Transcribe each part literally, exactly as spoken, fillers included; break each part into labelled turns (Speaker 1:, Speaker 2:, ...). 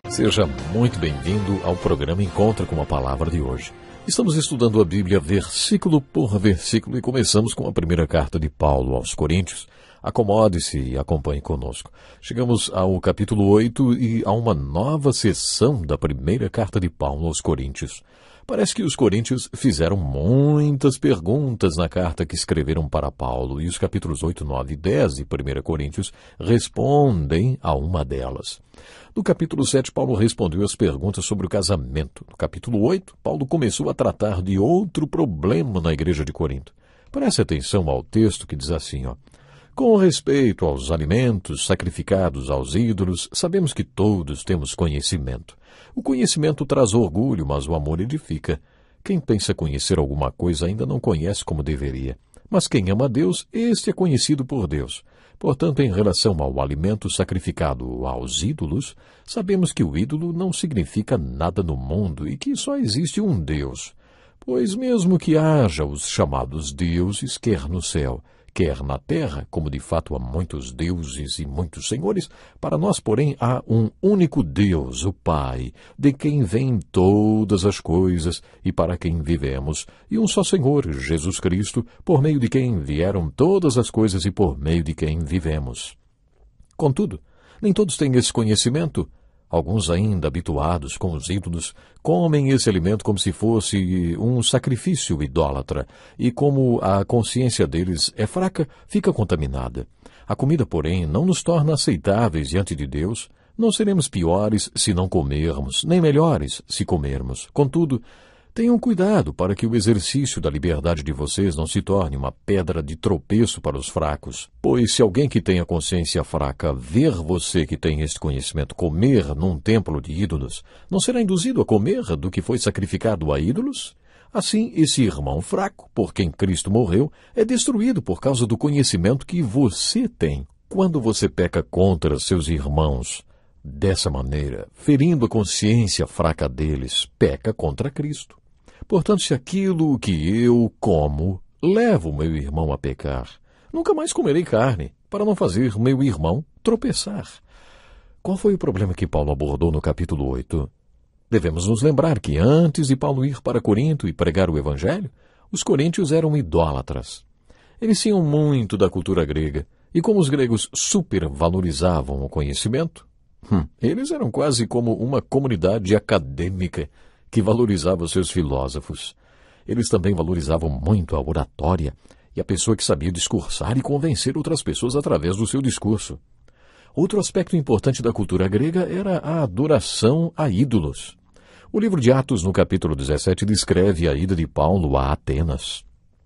Speaker 1: Seja muito bem-vindo ao programa Encontra com a Palavra de hoje. Estamos estudando a Bíblia versículo por versículo e começamos com a primeira carta de Paulo aos Coríntios. Acomode-se e acompanhe conosco. Chegamos ao capítulo oito e a uma nova sessão da primeira carta de Paulo aos Coríntios. Parece que os coríntios fizeram muitas perguntas na carta que escreveram para Paulo, e os capítulos oito, nove e dez de primeira Coríntios respondem a uma delas. No capítulo sete, Paulo respondeu as perguntas sobre o casamento. No capítulo oito, Paulo começou a tratar de outro problema na igreja de Corinto. Preste atenção ao texto que diz assim, ó. Com respeito aos alimentos sacrificados aos ídolos, sabemos que todos temos conhecimento. O conhecimento traz orgulho, mas o amor edifica. Quem pensa conhecer alguma coisa ainda não conhece como deveria. Mas quem ama a Deus, este é conhecido por Deus. Portanto, em relação ao alimento sacrificado aos ídolos, sabemos que o ídolo não significa nada no mundo e que só existe um Deus. Pois mesmo que haja os chamados deuses, quer no céu, quer na terra, como de fato há muitos deuses e muitos senhores, para nós, porém, há um único Deus, o Pai, de quem vêm todas as coisas e para quem vivemos, e um só Senhor, Jesus Cristo, por meio de quem vieram todas as coisas e por meio de quem vivemos. Contudo, nem todos têm esse conhecimento. Alguns, ainda habituados com os ídolos, comem esse alimento como se fosse um sacrifício idólatra, e como a consciência deles é fraca, fica contaminada. A comida, porém, não nos torna aceitáveis diante de Deus. Não seremos piores se não comermos, nem melhores se comermos. Contudo, tenham cuidado para que o exercício da liberdade de vocês não se torne uma pedra de tropeço para os fracos. Pois se alguém que tem a consciência fraca ver você que tem este conhecimento comer num templo de ídolos, não será induzido a comer do que foi sacrificado a ídolos? Assim, esse irmão fraco, por quem Cristo morreu, é destruído por causa do conhecimento que você tem. Quando você peca contra seus irmãos dessa maneira, ferindo a consciência fraca deles, peca contra Cristo. Portanto, se aquilo que eu como leva o meu irmão a pecar, nunca mais comerei carne, para não fazer meu irmão tropeçar. Qual foi o problema que Paulo abordou no capítulo oito? Devemos nos lembrar que antes de Paulo ir para Corinto e pregar o Evangelho, os coríntios eram idólatras. Eles tinham muito da cultura grega, e como os gregos supervalorizavam o conhecimento, hum, eles eram quase como uma comunidade acadêmica que valorizava seus filósofos. Eles também valorizavam muito a oratória e a pessoa que sabia discursar e convencer outras pessoas através do seu discurso. Outro aspecto importante da cultura grega era a adoração a ídolos. O livro de Atos, no capítulo dezessete, descreve a ida de Paulo a Atenas.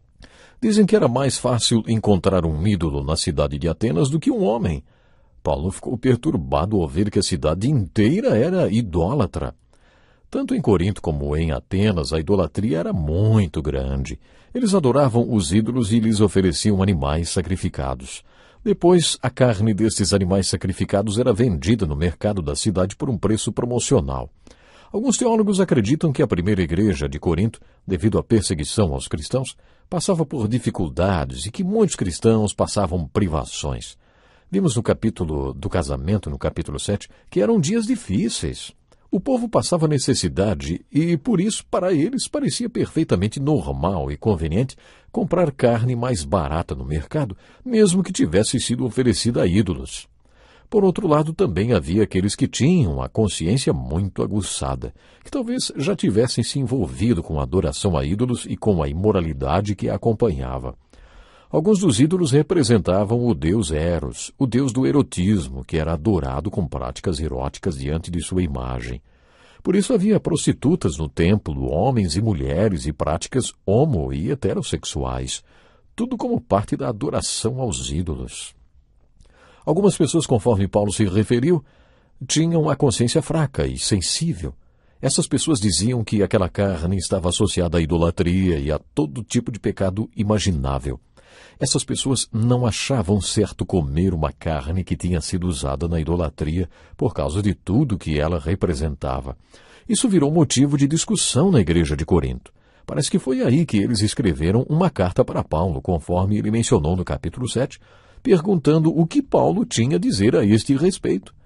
Speaker 1: Dizem que era mais fácil encontrar um ídolo na cidade de Atenas do que um homem. Paulo ficou perturbado ao ver que a cidade inteira era idólatra. Tanto em Corinto como em Atenas, a idolatria era muito grande. Eles adoravam os ídolos e lhes ofereciam animais sacrificados. Depois, a carne destes animais sacrificados era vendida no mercado da cidade por um preço promocional. Alguns teólogos acreditam que a primeira igreja de Corinto, devido à perseguição aos cristãos, passava por dificuldades e que muitos cristãos passavam privações. Vimos no capítulo do casamento, no capítulo sete, que eram dias difíceis. O povo passava necessidade e, por isso, para eles, parecia perfeitamente normal e conveniente comprar carne mais barata no mercado, mesmo que tivesse sido oferecida a ídolos. Por outro lado, também havia aqueles que tinham a consciência muito aguçada, que talvez já tivessem se envolvido com a adoração a ídolos e com a imoralidade que a acompanhava. Alguns dos ídolos representavam o deus Eros, o deus do erotismo, que era adorado com práticas eróticas diante de sua imagem. Por isso havia prostitutas no templo, homens e mulheres e práticas homo- e heterossexuais, tudo como parte da adoração aos ídolos. Algumas pessoas, conforme Paulo se referiu, tinham a consciência fraca e sensível. Essas pessoas diziam que aquela carne estava associada à idolatria e a todo tipo de pecado imaginável. Essas pessoas não achavam certo comer uma carne que tinha sido usada na idolatria por causa de tudo que ela representava. Isso virou motivo de discussão na igreja de Corinto. Parece que foi aí que eles escreveram uma carta para Paulo, conforme ele mencionou no capítulo sete, perguntando o que Paulo tinha a dizer a este respeito.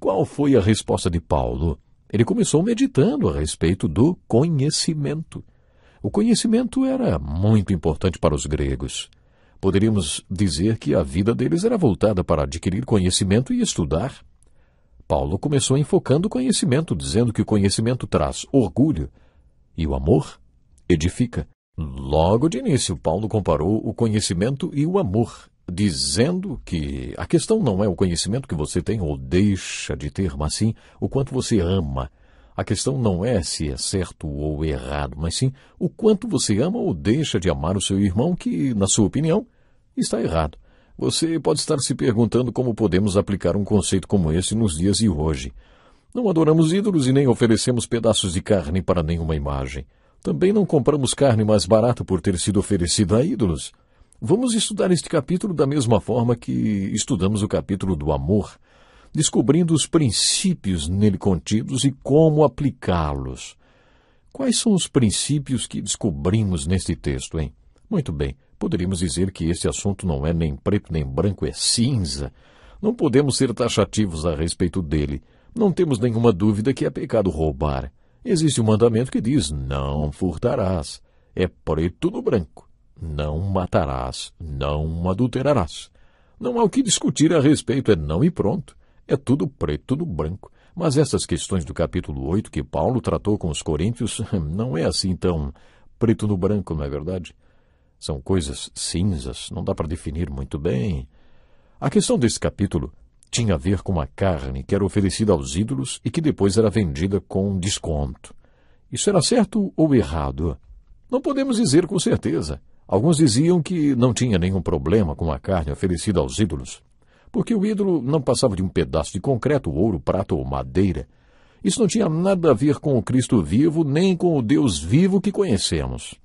Speaker 1: qual foi a resposta de Paulo? Ele começou meditando a respeito do conhecimento. O conhecimento era muito importante para os gregos. Poderíamos dizer que a vida deles era voltada para adquirir conhecimento e estudar. Paulo começou enfocando o conhecimento, dizendo que o conhecimento traz orgulho e o amor edifica. Logo de início, Paulo comparou o conhecimento e o amor, dizendo que a questão não é o conhecimento que você tem ou deixa de ter, mas sim o quanto você ama. A questão não é se é certo ou errado, mas sim o quanto você ama ou deixa de amar o seu irmão que, na sua opinião, está errado. Você pode estar se perguntando como podemos aplicar um conceito como esse nos dias de hoje. Não adoramos ídolos e nem oferecemos pedaços de carne para nenhuma imagem. Também não compramos carne mais barata por ter sido oferecida a ídolos. Vamos estudar este capítulo da mesma forma que estudamos o capítulo do amor, descobrindo os princípios nele contidos e como aplicá-los. Quais são os princípios que descobrimos neste texto, hein? Muito bem, poderíamos dizer que este assunto não é nem preto nem branco, é cinza. Não podemos ser taxativos a respeito dele. Não temos nenhuma dúvida que é pecado roubar. Existe um mandamento que diz, não furtarás. É preto no branco. Não matarás, não adulterarás. Não há o que discutir a respeito, é não e pronto. É tudo preto no branco. Mas essas questões do capítulo oito que Paulo tratou com os coríntios não é assim tão preto no branco, não é verdade? São coisas cinzas, não dá para definir muito bem. A questão desse capítulo tinha a ver com a carne que era oferecida aos ídolos e que depois era vendida com desconto. Isso era certo ou errado? Não podemos dizer com certeza. Alguns diziam que não tinha nenhum problema com a carne oferecida aos ídolos, porque o ídolo não passava de um pedaço de concreto, ouro, prata ou madeira. Isso não tinha nada a ver com o Cristo vivo, nem com o Deus vivo que conhecemos.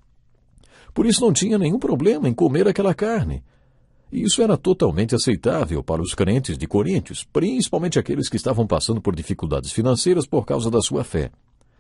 Speaker 1: Por isso não tinha nenhum problema em comer aquela carne. E isso era totalmente aceitável para os crentes de Coríntios, principalmente aqueles que estavam passando por dificuldades financeiras por causa da sua fé.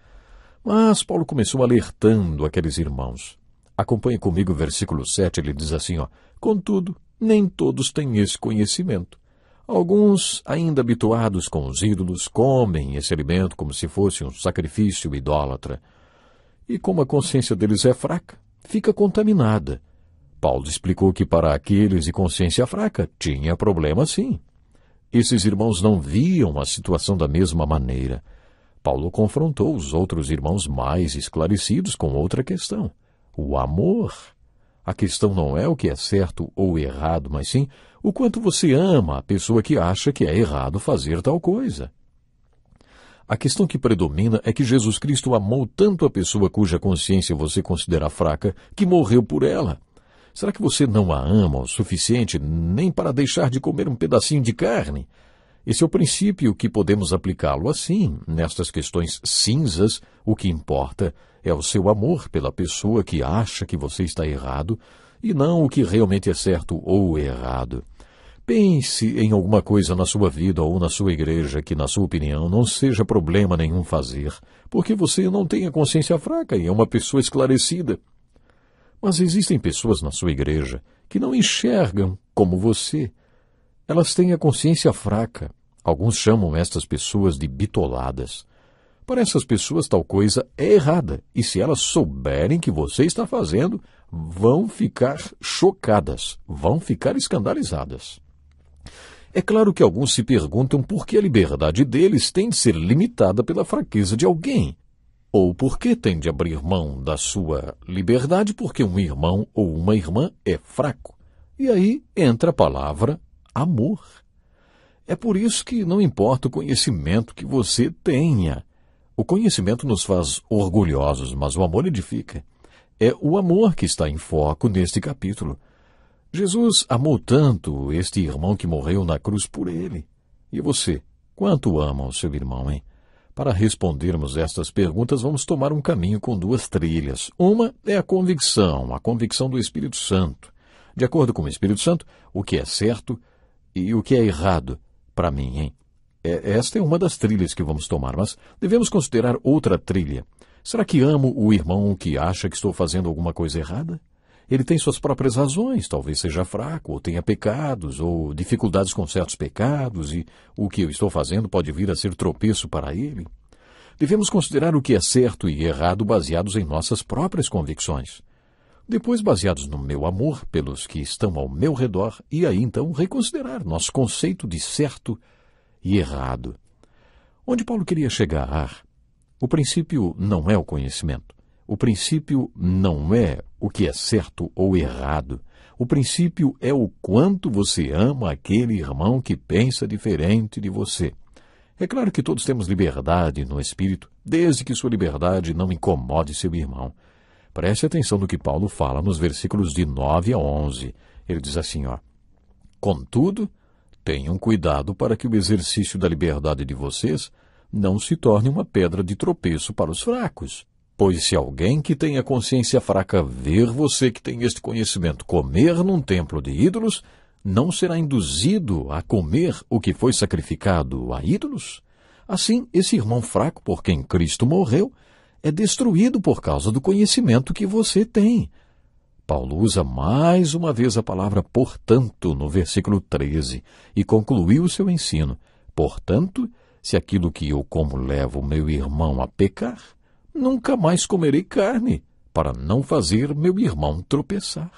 Speaker 1: Mas Paulo começou alertando aqueles irmãos. Acompanhe comigo o versículo sete, ele diz assim, ó, contudo, nem todos têm esse conhecimento. Alguns, ainda habituados com os ídolos, comem esse alimento como se fosse um sacrifício idólatra. E como a consciência deles é fraca, fica contaminada. Paulo explicou que para aqueles de consciência fraca tinha problema sim. Esses irmãos não viam a situação da mesma maneira. Paulo confrontou os outros irmãos mais esclarecidos com outra questão. O amor. A questão não é o que é certo ou errado, mas sim o quanto você ama a pessoa que acha que é errado fazer tal coisa. A questão que predomina é que Jesus Cristo amou tanto a pessoa cuja consciência você considera fraca que morreu por ela. Será que você não a ama o suficiente nem para deixar de comer um pedacinho de carne? Esse é o princípio que podemos aplicá-lo assim. Nestas questões cinzas, o que importa é o seu amor pela pessoa que acha que você está errado e não o que realmente é certo ou errado. Pense em alguma coisa na sua vida ou na sua igreja que, na sua opinião, não seja problema nenhum fazer, porque você não tem a consciência fraca e é uma pessoa esclarecida. Mas existem pessoas na sua igreja que não enxergam como você. Elas têm a consciência fraca. Alguns chamam estas pessoas de bitoladas. Para essas pessoas, tal coisa é errada, e se elas souberem que você está fazendo, vão ficar chocadas, vão ficar escandalizadas. É claro que alguns se perguntam por que a liberdade deles tem de ser limitada pela fraqueza de alguém, ou por que tem de abrir mão da sua liberdade porque um irmão ou uma irmã é fraco. E aí entra a palavra amor. É por isso que não importa o conhecimento que você tenha. O conhecimento nos faz orgulhosos, mas o amor edifica. É o amor que está em foco neste capítulo. Jesus amou tanto este irmão que morreu na cruz por ele. E você, quanto ama o seu irmão, hein? Para respondermos estas perguntas, vamos tomar um caminho com duas trilhas. Uma é a convicção, a convicção do Espírito Santo. De acordo com o Espírito Santo, o que é certo e o que é errado para mim, hein? É, esta é uma das trilhas que vamos tomar, mas devemos considerar outra trilha. Será que amo o irmão que acha que estou fazendo alguma coisa errada? Ele tem suas próprias razões, talvez seja fraco, ou tenha pecados, ou dificuldades com certos pecados, e o que eu estou fazendo pode vir a ser tropeço para ele. Devemos considerar o que é certo e errado baseados em nossas próprias convicções. Depois, baseados no meu amor pelos que estão ao meu redor, e aí então reconsiderar nosso conceito de certo e errado. Onde Paulo queria chegar? O princípio não é o conhecimento. O princípio não é o que é certo ou errado. O princípio é o quanto você ama aquele irmão que pensa diferente de você. É claro que todos temos liberdade no espírito, desde que sua liberdade não incomode seu irmão. Preste atenção no que Paulo fala nos versículos de nove a onze. Ele diz assim, ó: Contudo, tenham cuidado para que o exercício da liberdade de vocês não se torne uma pedra de tropeço para os fracos. Pois se alguém que tem a consciência fraca ver você que tem este conhecimento comer num templo de ídolos, não será induzido a comer o que foi sacrificado a ídolos? Assim, esse irmão fraco por quem Cristo morreu é destruído por causa do conhecimento que você tem. Paulo usa mais uma vez a palavra portanto no versículo treze e concluiu o seu ensino. Portanto, se aquilo que eu como leva o meu irmão a pecar, nunca mais comerei carne, para não fazer meu irmão tropeçar.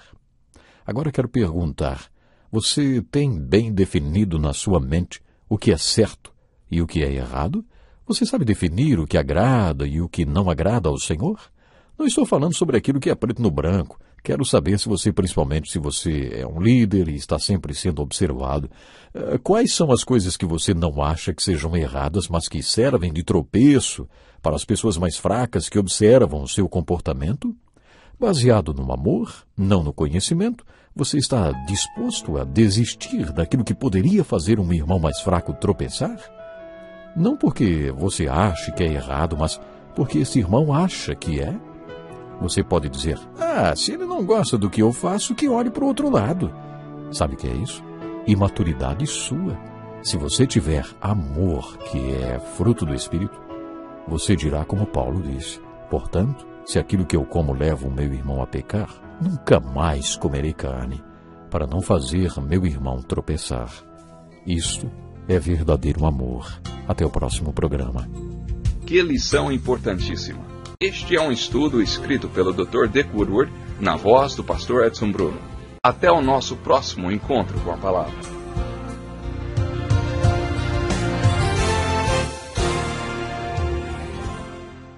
Speaker 1: Agora quero perguntar, você tem bem definido na sua mente o que é certo e o que é errado? Você sabe definir o que agrada e o que não agrada ao Senhor? Não estou falando sobre aquilo que é preto no branco. Quero saber se você, principalmente se você é um líder e está sempre sendo observado, quais são as coisas que você não acha que sejam erradas, mas que servem de tropeço para as pessoas mais fracas que observam o seu comportamento? Baseado no amor, não no conhecimento, você está disposto a desistir daquilo que poderia fazer um irmão mais fraco tropeçar? Não porque você ache que é errado, mas porque esse irmão acha que é? Você pode dizer, ah, se ele não gosta do que eu faço, que olhe para o outro lado. Sabe o que é isso? Imaturidade sua. Se você tiver amor, que é fruto do Espírito, você dirá como Paulo disse, portanto, se aquilo que eu como leva o meu irmão a pecar, nunca mais comerei carne, para não fazer meu irmão tropeçar. Isto é verdadeiro amor. Até o próximo programa.
Speaker 2: Que lição importantíssima! Este é um estudo escrito pelo doutor Dick Woodward, na voz do pastor Edson Bruno. Até o nosso próximo encontro com a palavra.